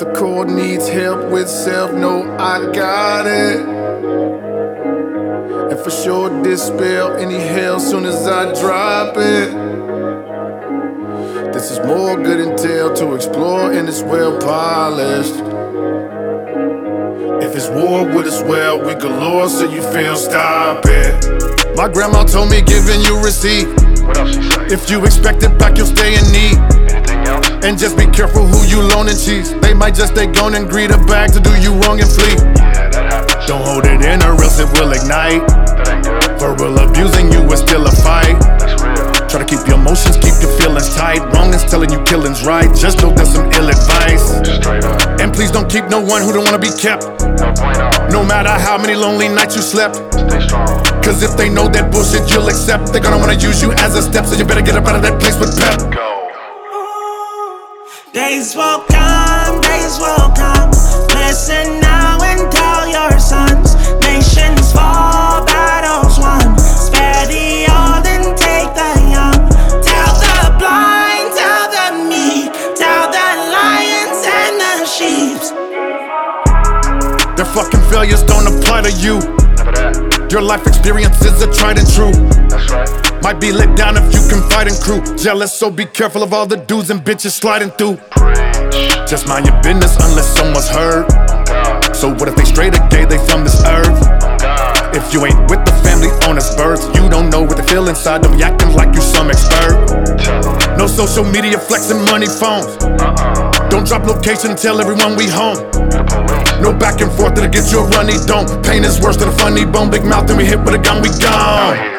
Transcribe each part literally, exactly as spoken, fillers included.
the core needs help with self, no, I got it. And for sure dispel any hell soon as I drop it. This is more good intel to explore and it's well polished. If it's war with us, well, we galore, so you feel, stop it. My grandma told me giving you receipt. What else she say? If you expect it back, you'll stay in need. Anything else? And just be careful who you loaning cheese. They might just stay gone and greet a bag to do you wrong and flee. Yeah, that happens. Don't hold it in or else it will ignite. That ain't good. Verbal abusing you is still a fight. That's real. Try to keep your emotions, keep your feelings tight. Wrong is telling you killing's right. Just know that's some ill advice. Straight up. And please don't keep no one who don't wanna be kept. No bueno. No matter how many lonely nights you slept. Stay strong. Cause if they know that bullshit you'll accept, they're gonna wanna use you as a step. So you better get up out of that place with pep. Go. Days will come, days will come. Listen now and tell your sons. Nations fall, battles won. Spare the old and take the young. Tell the blind, tell the meek. Tell the lions and the sheep. Their fucking failures don't apply to you. Never that. Your life experiences are tried and true. That's right. Might be let down if you confide in crew. Jealous, so be careful of all the dudes and bitches sliding through. Preach. Just mind your business unless someone's hurt. On God. So what if they straight or gay, they from this earth? On God. If you ain't with the family on its birth, you don't know what they feel inside. Don't be acting like you some expert. Tell them. No social media flexing money phones. Uh-uh. Don't drop location, tell everyone we home. The police. No back and forth, that'll get you a runny don't. Pain is worse than a funny bone. Big mouth and we hit with a gun, we Out gone. here.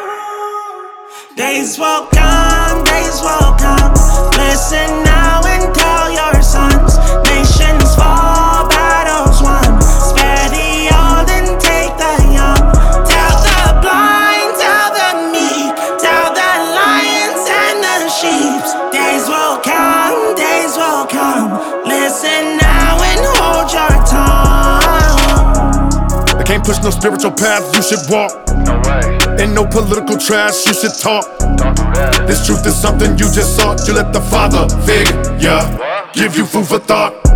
Days will come, days will come. Listen now and tell your sons. Nations fall, battles won. Spare the old and take the young. Tell the blind, tell the meek. Tell the lions and the sheep. Days will come, days will come. Listen now and hold your tongue. They can't push no spiritual path you should walk. No way. And no political trash you should talk. Don't do that. This truth is something you just sought. You let the Father figure, yeah, give you food for thought.